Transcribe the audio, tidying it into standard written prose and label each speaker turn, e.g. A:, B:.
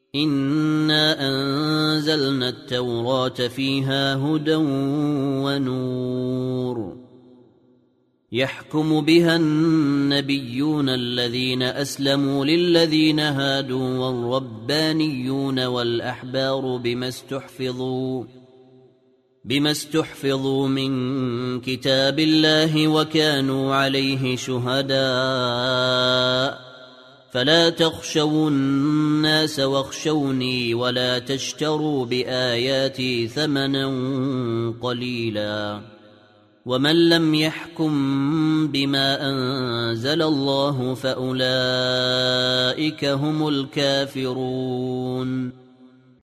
A: إنا أنزلنا التوراة فيها هدى ونور يحكم بها النبيون الذين أسلموا للذين هادوا والربانيون والأحبار بما استحفظوا من كتاب الله وكانوا عليه شهداء فلا تخشوا الناس واخشوني ولا تشتروا بآياتي ثمنا قليلا ومن لم يحكم بما أنزل الله فأولئك هم الكافرون